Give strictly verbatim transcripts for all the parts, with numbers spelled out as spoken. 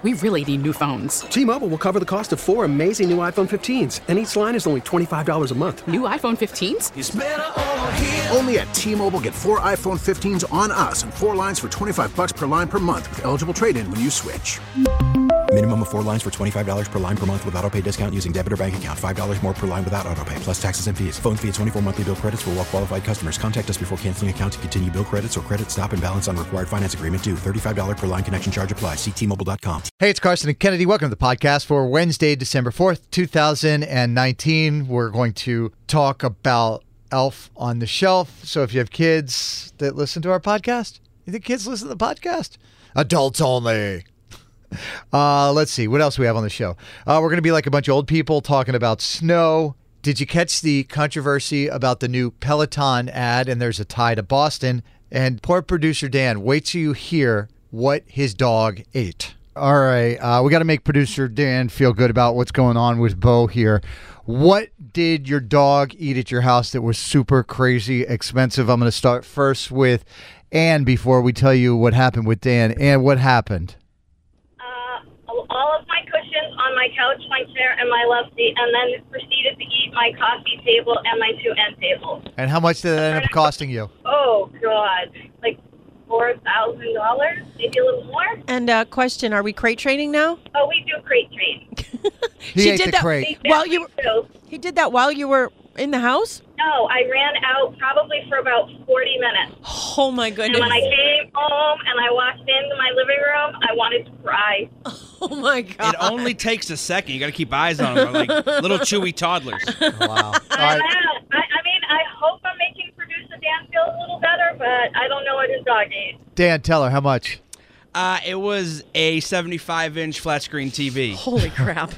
We really need new phones. T-Mobile will cover the cost of four amazing new iPhone fifteens, and each line is only twenty-five dollars a month. New iPhone fifteens? It's better over here. Only at T-Mobile, get four iPhone fifteens on us and four lines for twenty-five dollars per line per month with eligible trade-in when you switch. Minimum of four lines for twenty-five dollars per line per month with autopay discount using debit or bank account. five dollars more per line without autopay, plus taxes and fees. Phone fee at twenty-four monthly bill credits for well-qualified customers. Contact us before canceling account to continue bill credits or credit stop and balance on required finance agreement due. thirty-five dollars per line connection charge applies. See T Mobile dot com. Hey, it's Carson and Kennedy. Welcome to the podcast for Wednesday, December fourth, two thousand nineteen. We're going to talk about Elf on the Shelf. So if you have kids that listen to our podcast, you think kids listen to the podcast? Adults only. Uh, let's see. What else do we have on the show? Uh, we're going to be like a bunch of old people talking about snow. Did you catch the controversy about the new Peloton ad? And there's a tie to Boston. And poor producer Dan, wait till you hear what his dog ate. All right. Uh, we got to make producer Dan feel good about what's going on with Bo here. What did your dog eat at your house that was super crazy expensive? I'm going to start first with Ann before we tell you what happened with Dan. Ann, what happened? All of my cushions on my couch, my chair, and my love seat, and then proceeded to eat my coffee table and my two end tables. And how much did that end up costing you? Oh, God. Like four thousand dollars, maybe a little more. And uh, question, are we crate training now? Oh, we do crate training. He she ate did the that crate. while you were, He did that while you were in the house? No, I ran out probably for about forty minutes. Oh, my goodness. And when I came home and I walked into my living room, I wanted to cry. Oh, my God. It only takes a second. You got to keep eyes on them. They're like little chewy toddlers. Oh, wow. All I, right. I, I mean, I hope I'm making producer Dan feel a little better, but I don't know what his dog ate. Dan, tell her how much. Uh, it was a seventy-five inch flat screen T V. Holy crap.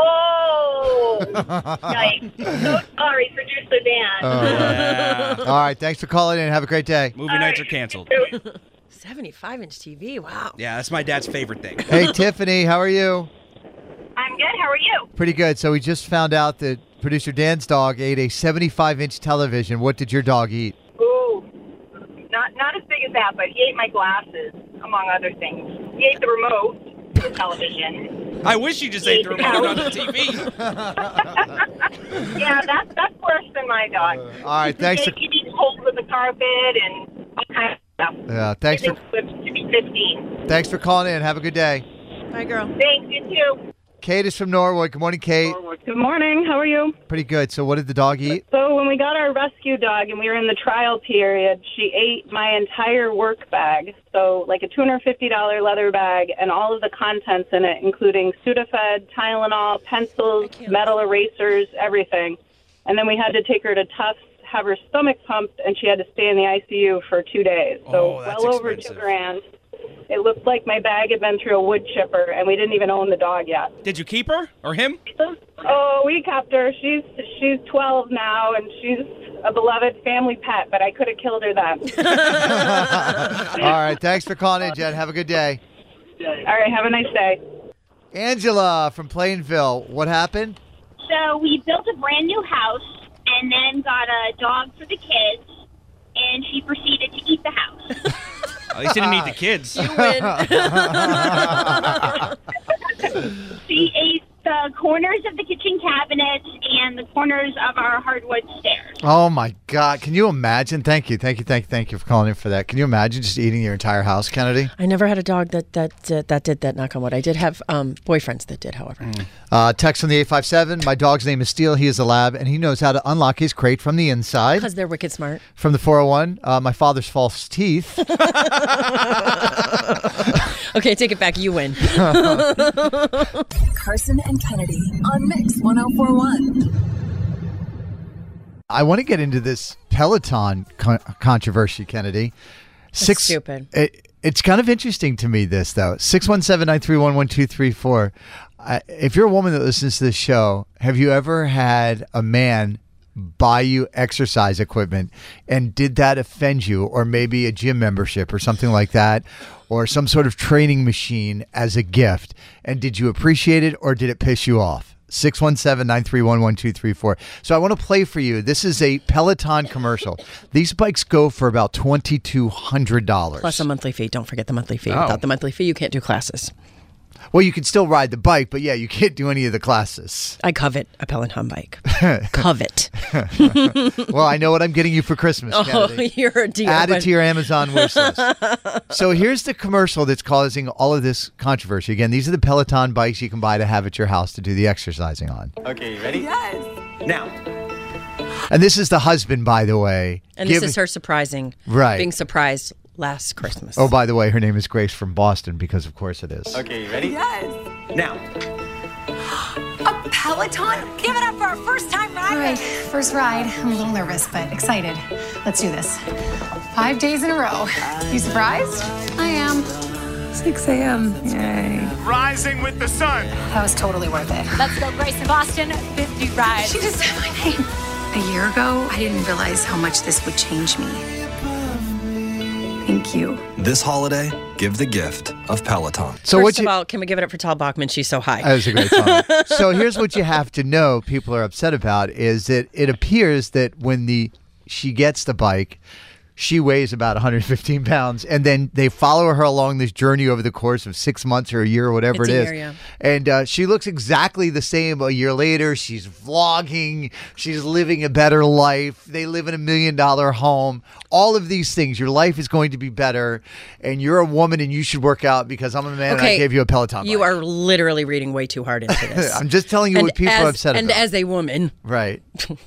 Oh, yikes. So sorry, producer Dan. Oh, Yeah. All right. Thanks for calling in. Have a great day. Movie nights are canceled. seventy-five inch T V, wow. Yeah, that's my dad's favorite thing. Hey, Tiffany, how are you? I'm good. How are you? Pretty good. So we just found out that producer Dan's dog ate a seventy-five inch television. What did your dog eat? Ooh, not not as big as that, but he ate my glasses, among other things. He ate the remote, the television. I wish you just ate the remote on the T V. Yeah, that's that's worse than my dog. All right. Thanks. He For, eats holes with the carpet and all kinds of stuff. yeah. Thanks for He lives to be fifteen. thanks for calling in. Have a good day. Bye, girl. Thanks, you too. Kate is from Norwood. Good morning, Kate. Good morning. How are you? Pretty good. So what did the dog eat? So when we got our rescue dog and we were in the trial period, she ate my entire work bag. So like a two hundred fifty dollars leather bag and all of the contents in it, including Sudafed, Tylenol, pencils, metal erasers, everything. And then we had to take her to Tufts, have her stomach pumped, and she had to stay in the I C U for two days. So Oh, that's well over expensive. two grand. It looked like my bag had been through a wood chipper, and we didn't even own the dog yet. Did you keep her or him? Oh, we kept her. She's she's twelve now, and she's a beloved family pet, but I could have killed her then. All right. Thanks for calling in, Jen. Have a good day. All right, have a nice day. Angela from Plainville. What happened? So we built a brand new house and then got a dog for the kids, and she proceeded to eat the house. At least you didn't eat the kids. You win. She ate the corners of the kitchen cabinets and the corners of our hardwood stairs. Oh, my God. Can you imagine? Thank you. Thank you. Thank you. Thank you for calling in for that. Can you imagine just eating your entire house, Kennedy? I never had a dog that that uh, that did that, knock on wood. I did have um, boyfriends that did, however. Uh, text from the eight five seven. My dog's name is Steele. He is a lab, and he knows how to unlock his crate from the inside. Because they're wicked smart. From the four oh one, uh, my father's false teeth. Okay, take it back. You win. Carson and Kennedy on Mix one oh four one. I want to get into this Peloton con- controversy, Kennedy. That's stupid. It, it's kind of interesting to me, this, though. six one seven, nine three one, one two three four. Uh, if you're a woman that listens to this show, have you ever had a man buy you exercise equipment, and did that offend you, or maybe a gym membership or something like that, or some sort of training machine as a gift? And did you appreciate it, or did it piss you off? six one seven, nine three one, one two three four. So I want to play for you. This is a Peloton commercial. These bikes go for about twenty-two hundred dollars. Plus a monthly fee. Don't forget the monthly fee. Oh. Without the monthly fee, you can't do classes. Well, you can still ride the bike, but yeah, you can't do any of the classes. I covet a Peloton bike. Covet. Well, I know what I'm getting you for Christmas, Oh, Kennedy. you're a dear. Add it but- to your Amazon wish list. So here's the commercial that's causing all of this controversy. Again, these are the Peloton bikes you can buy to have at your house to do the exercising on. Okay, you ready? Yes. Now. And this is the husband, by the way. And Give- this is her surprising. Right. Being surprised last Christmas. Oh, by the way, her name is Grace from Boston because, of course, it is. Okay, you ready? Yes. Now. A Peloton? Give it up for our first time ride. All right, first ride. I'm a little nervous, but excited. Let's do this. Five days in a row. You surprised? I am. six a.m. Yay. Rising with the sun. That was totally worth it. Let's go, Grace in Boston. fifty rides. She just said my name. A year ago, I didn't realize how much this would change me. Thank you. This holiday, give the gift of Peloton. So First what of you- all, can we give it up for Tal Bachman? She's so high. That was a great song. So here's what you have to know people are upset about is that it appears that when the she gets the bike, she weighs about one hundred fifteen pounds, and then they follow her along this journey over the course of six months or a year or whatever It's it a is. year, yeah. And uh, she looks exactly the same a year later. She's vlogging. She's living a better life. They live in a million dollar home. All of these things. Your life is going to be better, and you're a woman, and you should work out because I'm a man and I gave you a Peloton You bike. are literally reading way too hard into this. I'm just telling you And what people as, are upset and about. as a woman. Right.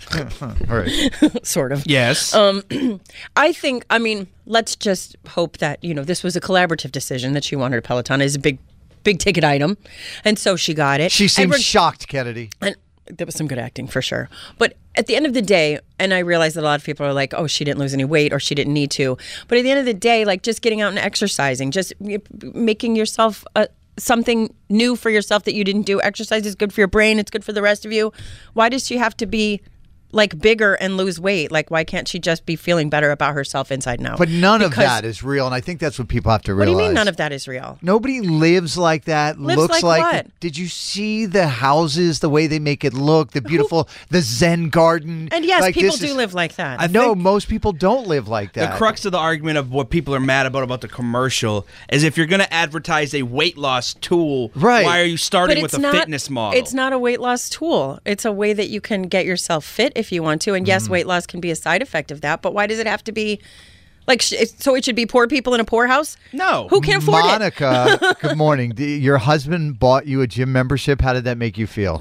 right. Sort of. Yes. Um, I think, I mean, let's just hope that, you know, this was a collaborative decision that she wanted a Peloton. It's a big, big ticket item. And so she got it. She And seems we're- shocked, Kennedy. And there was some good acting for sure. But at the end of the day, and I realize that a lot of people are like, oh, she didn't lose any weight or she didn't need to. But at the end of the day, like just getting out and exercising, just making yourself a, something new for yourself that you didn't do. Exercise is good for your brain. It's good for the rest of you. Why does she have to be like bigger and lose weight? Like, why can't she just be feeling better about herself inside now? But none of Because- that is real, and I think that's what people have to What realize. do you mean none of that is real? Nobody lives like that. Lives looks like like. what? Did you see the houses? The way they make it look, the beautiful, the Zen garden. And yes, Like, people this do is- live like that. I know most people don't live like The that. crux of the argument of what people are mad about about the commercial is if you're going to advertise a weight loss tool, Right. why are you starting But with it's a not- fitness model? It's not a weight loss tool. It's a way that you can get yourself fit if you want to. And yes, weight loss can be a side effect of that. But why does it have to be like? Sh- so it should be poor people in a poor house? No. Who can afford it? Monica, good morning. Do- Your husband bought you a gym membership. How did that make you feel?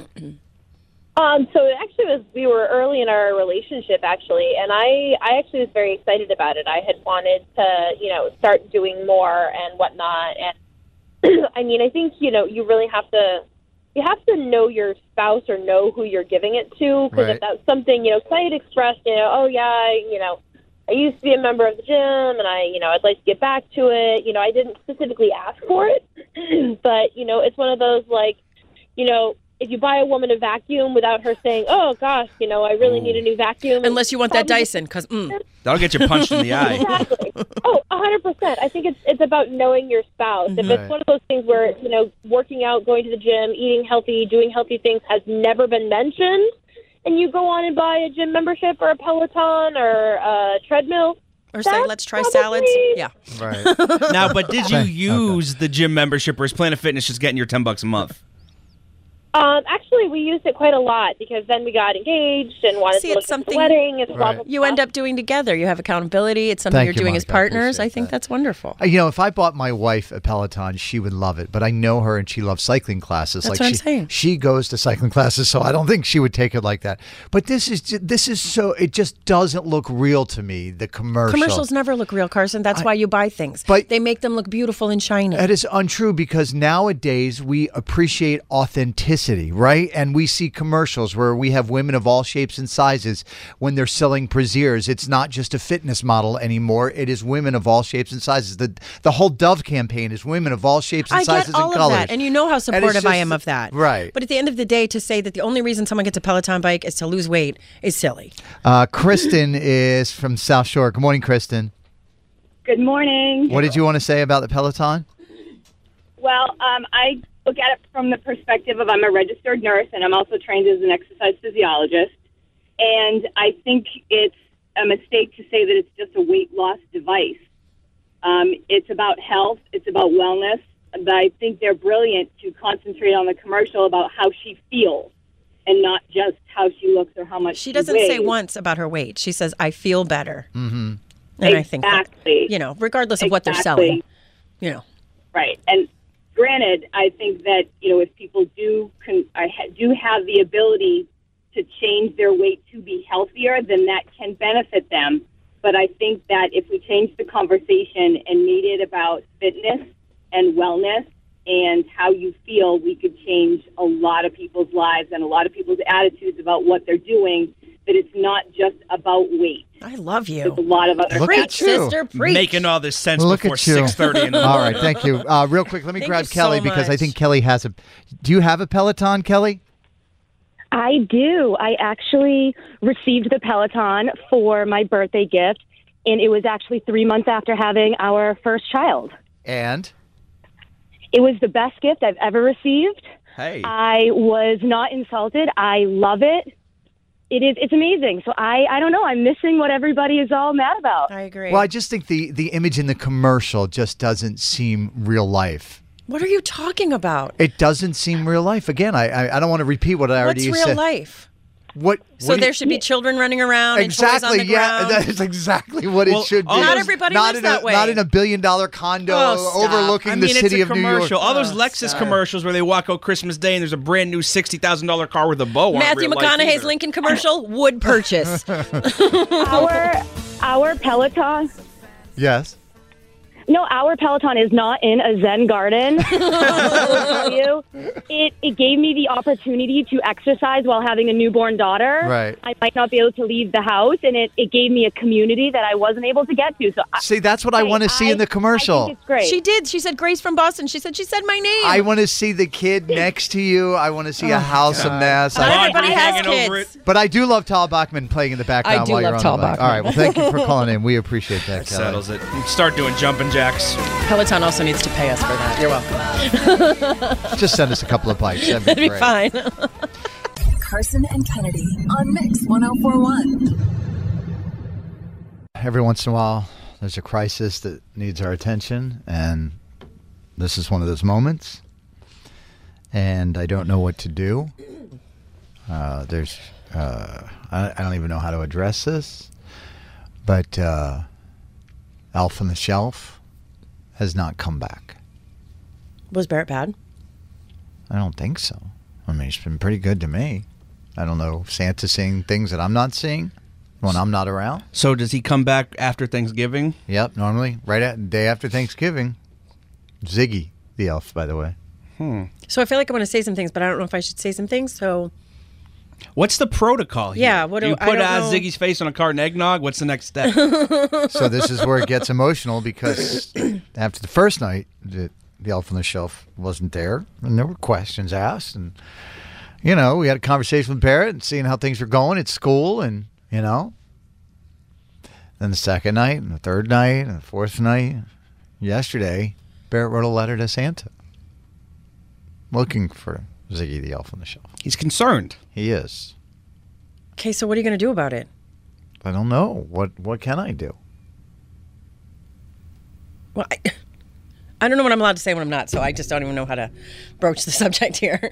Um, so it actually was, we were early in our relationship actually, and I, I actually was very excited about it. I had wanted to, you know, start doing more and whatnot. And I mean, I think, you know, you really have to, you have to know your spouse or know who you're giving it to. Because Right. if that's something, you know, 'cause I had expressed, you know, oh yeah, I, you know, I used to be a member of the gym and I, you know, I'd like to get back to it. You know, I didn't specifically ask for it, but, you know, it's one of those like, you know, if you buy a woman a vacuum without her saying, oh, gosh, you know, I really need a new vacuum. Unless you want that Probably- Dyson, because mm. That'll get you punched in the eye. Exactly. Oh, one hundred percent. I think it's it's about knowing your spouse. If Right. it's one of those things where, you know, working out, going to the gym, eating healthy, doing healthy things has never been mentioned, and you go on and buy a gym membership or a Peloton or a treadmill, Or say, that's let's try probably- salads. Yeah. Right. Now, but did you Okay. use the gym membership or is Planet Fitness just getting your ten bucks a month? Um, actually, we used it quite a lot because then we got engaged and wanted See, to look it's at the something wedding and blah, blah, you end up doing together. You have accountability. It's something Thank you're you, doing as Monica. I partners. I appreciate think that's wonderful. Uh, You know, if I bought my wife a Peloton, she would love it. But I know her and she loves cycling classes. That's like what I'm she, saying. She goes to cycling classes, so I don't think she would take it like that. But this is ju- this is so it just doesn't look real to me. The commercial. Commercials never look real, Carson. That's why you buy things. But they make them look beautiful and shiny. That is untrue because nowadays we appreciate authenticity, right? And we see commercials where we have women of all shapes and sizes when they're selling brassieres. It's not just a fitness model anymore. It is women of all shapes and sizes. The the whole Dove campaign is women of all shapes and I sizes get all and of colors. that, and you know how it's supportive I just- am of that. Right. But at the end of the day, to say that the only reason someone gets a Peloton bike is to lose weight is silly. Uh, Kristen is from South Shore. Good morning, Kristen. Good morning. What did you want to say about the Peloton? Well, um, I look at it from the perspective of I'm a registered nurse and I'm also trained as an exercise physiologist. And I think it's a mistake to say that it's just a weight loss device. Um, it's about health. It's about wellness. I think they're brilliant to concentrate on the commercial about how she feels and not just how she looks or how much she, She doesn't weighs. say once about her weight. She says, I feel better. Mm-hmm. And I think, that, Exactly. you know, regardless of what they're Exactly. selling, you know. Right. And granted, I think that, you know, if people do con- I ha- do have the ability to change their weight to be healthier, then that can benefit them. But I think that if we change the conversation and made it about fitness and wellness and how you feel, we could change a lot of people's lives and a lot of people's attitudes about what they're doing, that it's not just about weight. I love you. There's a lot of other Look at factors. you. Sister, preach. Making all this sense Look before at you. six thirty in the All morning. right, thank you. Uh, real quick, let me Thank grab you so Kelly because I much. think Kelly has a. Do you have a Peloton, Kelly? I do. I actually received the Peloton for my birthday gift, and it was actually three months after having our first child. And It was the best gift I've ever received. Hey. I was not insulted. I love it. It is. It's amazing. So I, I don't know. I'm missing what everybody is all mad about. I agree. well, I just think the the image in the commercial just doesn't seem real life. What are you talking about? It doesn't seem real life. Again, I I, I don't want to repeat what I already What's real said. life? What? So what do there you- should be children running around and toys on Exactly. the Yeah, ground. that is exactly what Well, it should be. all Not those- everybody not lives in a, that way. Not in a billion dollar condo Oh, stop. overlooking I mean, the it's city a of New York. commercial. All those Oh, Lexus stop. commercials where they walk out Christmas Day and there's a brand new sixty thousand dollars car with a bow on it. Matthew real life McConaughey's either. Lincoln commercial would purchase. Our our Peloton. Yes. No, our Peloton is not in a Zen garden. I will tell you, it, it gave me the opportunity to exercise while having a newborn daughter. Right. I might not be able to leave the house, and it, it gave me a community that I wasn't able to get to. So I, See, that's what I Hey, want to see in the I commercial. think it's great. She did. She said Grace from Boston. She said she said my name. I want to see the kid next to you. I want to see a house of mess. Not I- everybody has hanging over kids. it. but I do love Tal Bachman playing in the background I do while you're love on Tal the bike. Bachman. All right. Well, thank you for calling in. We appreciate that, Kelly. Settles it. Start doing jumping jacks. Peloton also needs to pay us for that. You're welcome. Just send us a couple of bikes. That'd be, That'd be great. fine. Carson and Kennedy on Mix one oh four point one. Every once in a while, there's a crisis that needs our attention, and this is one of those moments. And I don't know what to do. Uh, there's, uh, I, I don't even know how to address this, but uh, Elf on the Shelf has not come back. Was Barrett bad? I don't think so. I mean, it's been pretty good to me. I don't know. Santa's seeing things that I'm not seeing when I'm not around. So does he come back after Thanksgiving? Yep, normally right at day after Thanksgiving. Ziggy, the elf, by the way. Hmm. So I feel like I want to say some things, but I don't know if I should say some things. So What's the protocol here? Yeah, what do- you I put don't uh, know. Ziggy's face on a carton of eggnog? What's the next step? So this is where it gets emotional because after the first night, the, the elf on the shelf wasn't there, and there were questions asked, and you know, we had a conversation with Barrett and seeing how things were going at school, and you know, then the second night, and the third night, and the fourth night, yesterday, Barrett wrote a letter to Santa looking for Ziggy the elf on the shelf. He's concerned. He is. okay, so what are you going to do about it? I don't know. What what can I do? Well, I, I don't know what I'm allowed to say when I'm not, so I just don't even know how to broach the subject here.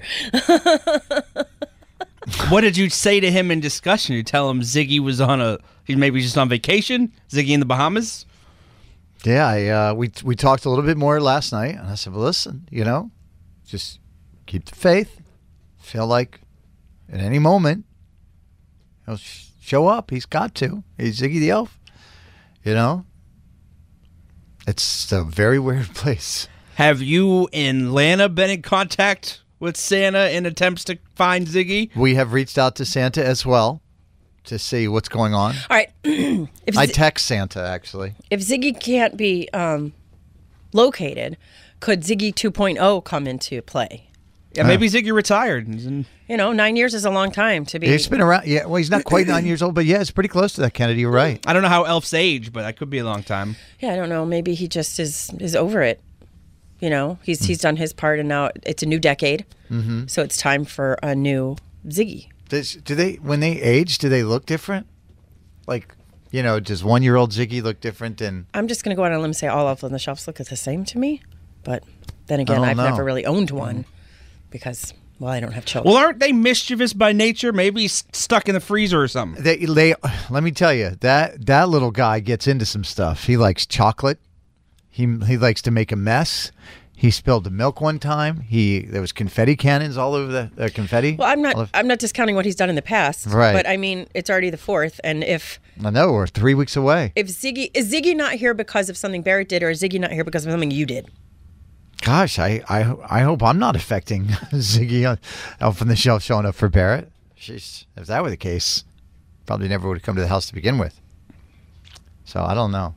What did you say to him in discussion? You tell him Ziggy was on a, he maybe just on vacation? Ziggy in the Bahamas? Yeah, I, uh, we we talked a little bit more last night, and I said, well, listen, you know, just keep the faith. Feel like at any moment he'll sh- show up. He's got to. He's Ziggy the Elf. You know? It's a very weird place. Have you and Lana been in contact with Santa in attempts to find Ziggy? We have reached out to Santa as well to see what's going on. All right. if, I Z- text Santa, actually. if Ziggy can't be um, located, could Ziggy two point oh come into play? Yeah, maybe Ziggy retired. He's in- You know, nine years is a long time to be. He's been around. Yeah, well, he's not quite nine years old, but yeah, it's pretty close to that, Kennedy. You're right. I don't know how elves age, but that could be a long time. Yeah, I don't know. Maybe he just is is over it. You know, he's Hmm. he's done his part, and now it's a new decade. Mm-hmm. So it's time for a new Ziggy. Does, do they, when they age, do they look different? Like, you know, does one-year-old Ziggy look different than... I'm just going to go out on a limb and say all Elf on the Shelves look the same to me, but Then again, don't I've know. never really owned one because, well, I don't have children. Well, aren't they mischievous by nature? Maybe s- stuck in the freezer or something. They, they, let me tell you, that that little guy gets into some stuff. He likes chocolate. He he likes to make a mess. He spilled the milk one time. He there was confetti cannons all over the uh, confetti. Well, I'm All not. over- I'm not discounting what he's done in the past. Right. But I mean, it's already the fourth, and if I know we're three weeks away. if Ziggy is Ziggy not here because of something Barrett did, or is Ziggy not here because of something you did? Gosh, I I, I hope I'm not affecting Ziggy on- Elf on the Shelf showing up for Barrett. Sheesh, if that were the case, probably never would have come to the house to begin with. So I don't know.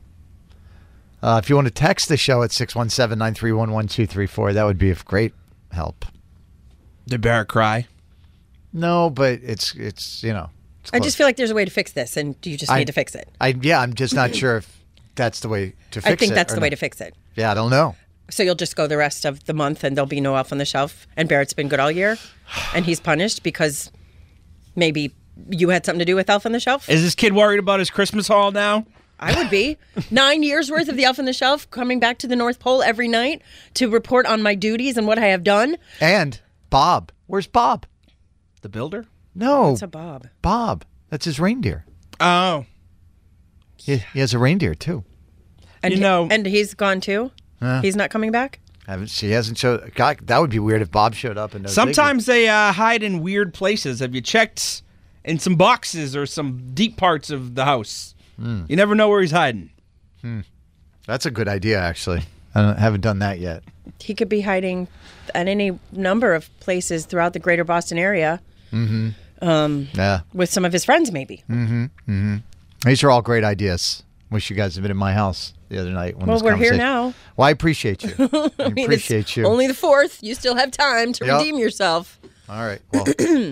Uh, if you want to text the show at six one seven, nine three one, one two three four, that would be of great help. Did Barrett cry? No, but it's, it's you know. It's I close. just feel like there's a way to fix this, and you just I- need to fix it. I Yeah, I'm just not sure if that's the way to fix it. I think that's or the way not. to fix it. Yeah, I don't know. So you'll just go the rest of the month, and there'll be no Elf on the Shelf, and Barrett's been good all year, and he's punished because maybe you had something to do with Elf on the Shelf. Is this kid worried about his Christmas haul now? I would be. Nine years worth of the Elf on the Shelf, coming back to the North Pole every night to report on my duties and what I have done. And Bob. Where's Bob? The builder? No. What's a Bob? Bob. That's his reindeer. Oh. He, he has a reindeer, too. And You know- and he's gone too. Huh? He's not coming back. Haven't, she hasn't showed. God, that would be weird if Bob showed up and no Sometimes they uh, hide in weird places. Have you checked in some boxes or some deep parts of the house? Hmm. You never know where he's hiding. Hmm. That's a good idea, actually. I don't, haven't done that yet. He could be hiding at any number of places throughout the greater Boston area. Mm-hmm. Um, Yeah. with some of his friends, maybe. Mm-hmm. Mm-hmm. These are all great ideas. Wish you guys had been in my house the other night. When Well, this we're here conversation- now. Well, I appreciate you. I, I mean, appreciate it's you. only the fourth. You still have time to Yep. redeem yourself. All right. Well,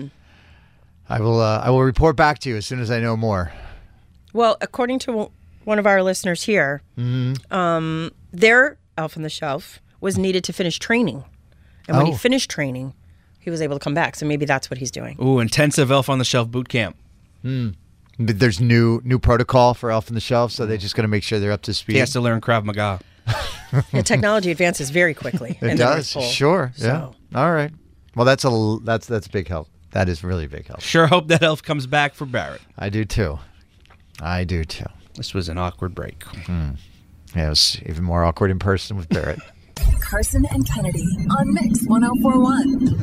I will. Uh, I will report back to you as soon as I know more. Well, according to one of our listeners here, Mm-hmm. um, their Elf on the Shelf was needed to finish training. And when Oh. he finished training, he was able to come back. So maybe that's what he's doing. Ooh, intensive Elf on the Shelf boot camp. Hmm. But there's new new protocol for Elf on the Shelf, so they're just going to make sure they're up to speed. He has to learn Krav Maga. Yeah, technology advances very quickly. It in the North does. Pole. Sure. Yeah. So- All right. Well, that's a l- that's that's a big help. That is really a big help. Sure hope that elf comes back for Barrett. I do too. I do too. This was an awkward break. Hmm. Yeah, it was even more awkward in person with Barrett. Carson and Kennedy on Mix one oh four one.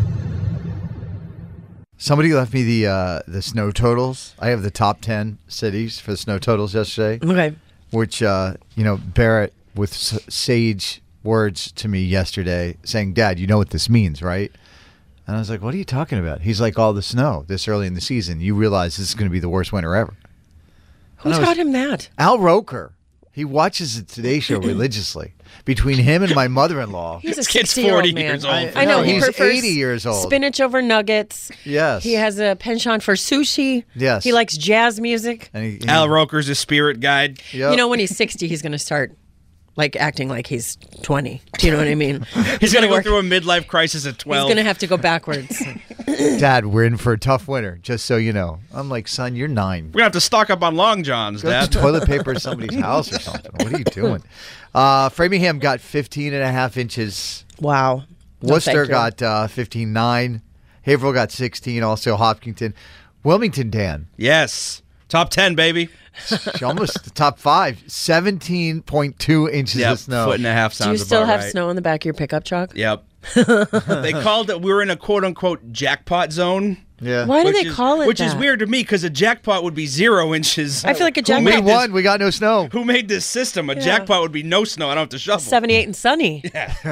Somebody left me the uh, the snow totals. I have the top ten cities for the snow totals yesterday. Okay. Which uh, you know, Barrett with s- sage words to me yesterday, saying, "Dad, you know what this means, right?" And I was like, "What are you talking about?" He's like, "All the snow this early in the season. You realize this is going to be the worst winter ever." Who And I was- taught him that? Al Roker. He watches the Today Show religiously. Between him and my mother-in-law, He's a This kid's sixty-year-old forty man. years old. I, I know, no, he he's prefers eighty years old. Spinach over nuggets. Yes. He has a penchant for sushi. Yes. He likes jazz music. And he, he- Al Roker's a spirit guide. Yep. You know, when he's sixty, he's going to start like acting like he's twenty. Do you know what I mean? He's going to go work- through a midlife crisis at He's twelve. going to have to go backwards. Dad, we're in for a tough winter, just so you know. I'm like, son, you're nine. We're going to have to stock up on Long Johns, Go Dad. to toilet paper at somebody's house or something. What are you doing? Uh, Framingham got fifteen and a half inches. Wow. No, Worcester thank you. got uh, fifteen point nine. Haverhill got sixteen. Also Hopkinton. Wilmington, Dan. Yes. Top ten, baby. She almost the top five. seventeen point two inches Yep. of snow. Foot and a half Do you sounds still about have right. snow in the back of your pickup truck? Yep. They called it, we were in a quote unquote jackpot zone. Yeah. Why do which they is- call it Which is that? weird to me because a jackpot would be zero inches. I feel like a Who jackpot. we made this- won? We got no snow. Who made this system? A Yeah. jackpot would be no snow. I don't have to shovel. seventy-eight and sunny.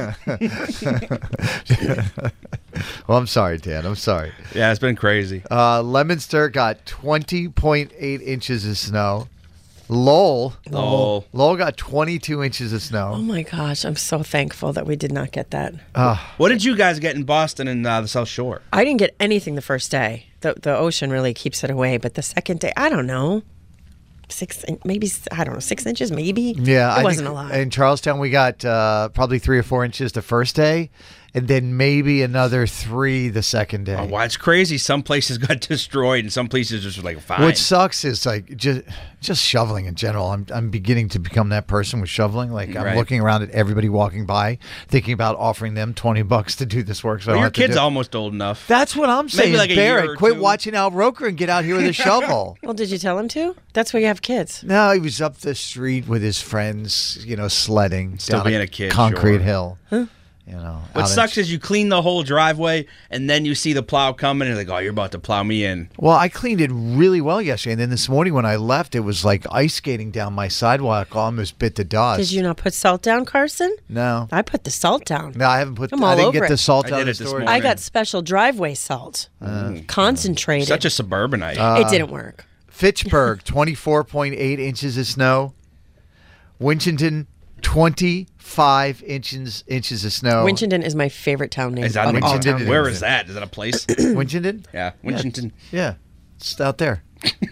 Well, I'm sorry, Dan. I'm sorry. Yeah, it's been crazy. Uh, Leominster got twenty point eight inches of snow. Lowell. Lowell. Lowell got twenty-two inches of Oh snow. my gosh, I'm so thankful that we did not get that. Uh, What did you guys get in Boston and uh, the South Shore? I didn't get anything the first day. The the ocean really keeps it away, but the second day, I don't know. Six, in- maybe, I don't know, six inches, maybe? yeah, It I wasn't think a lot. In Charlestown, we got uh, probably three or four inches the first day, and then maybe another three the second day. Oh, wow, it's crazy. Some places got destroyed, and some places just were like fine. What sucks is like just just shoveling in general. I'm I'm beginning to become that person with shoveling. Like I'm Right. looking around at everybody walking by, thinking about offering them twenty bucks to do this work. So I Well, don't your have to kid's do it. almost old enough. That's what I'm Maybe saying. like a year Barrett, or quit two. watching Al Roker and get out here with a shovel. Well, did you tell him to? That's why you have kids. No, he was up the street with his friends, you know, sledding Still down being a kid, concrete sure. hill. Huh? You know, What out in- sucks is you clean the whole driveway, and then you see the plow coming, and you're like, oh, you're about to plow me in. Well, I cleaned it really well yesterday, and then this morning when I left, it was like ice skating down my sidewalk, almost bit the dust. Did you not put salt down, Carson? No. I put the salt down. No, I haven't put. I'm I all didn't over get the it. salt I out did of the it this storage. I got special driveway salt. Uh, Concentrated. Such a suburbanite. Uh, it didn't work. Fitchburg, twenty-four point eight inches of snow. Winchendon, twenty-five inches inches of snow. Winchendon is my favorite town name. Is that Oh, oh, Winchendon where is is it. that? Is that a place? Winchendon? Yeah, Winchendon. Yeah, it's out there.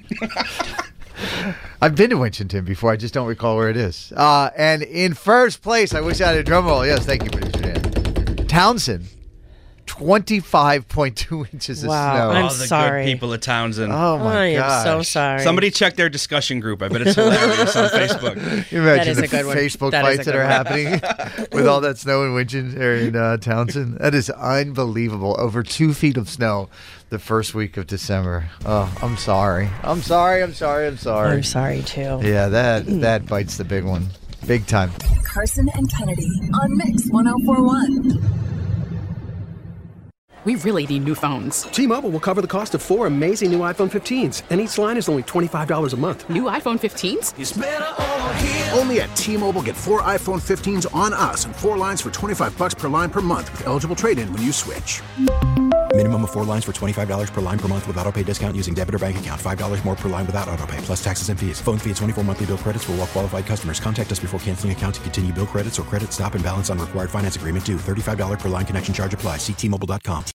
I've been to Winchendon before. I just don't recall where it is. Uh, and in first place, I wish I had a drum roll. Yes, thank you, producer Dan. Townsend, twenty-five point two inches of Wow, snow. I'm oh, the sorry. good people of Townsend. Oh my I am gosh. so sorry. Somebody check their discussion group. I bet it's hilarious on Facebook. You imagine That is the a good one. Facebook That is fights a that are good happening with all that snow in Winchendon or in uh, Townsend. That is unbelievable. Over two feet of snow the first week of December. Oh, I'm sorry. I'm sorry. I'm sorry. I'm sorry. I'm sorry too. Yeah, that that bites the big one, big time. Carson and Kennedy on Mix one oh four one. We really need new phones. T-Mobile will cover the cost of four amazing new iPhone fifteens, and each line is only twenty-five dollars a month. New iPhone fifteens? Only at T-Mobile, get four iPhone fifteens on us and four lines for twenty-five bucks per line per month with eligible trade-in when you switch. Minimum of four lines for twenty-five dollars per line per month with autopay discount using debit or bank account. five dollars more per line without autopay, plus taxes and fees. Phone fee at twenty-four monthly bill credits for well-qualified customers. Contact us before canceling account to continue bill credits or credit stop and balance on required finance agreement due. thirty-five dollars per line connection charge applies. See T Mobile dot com.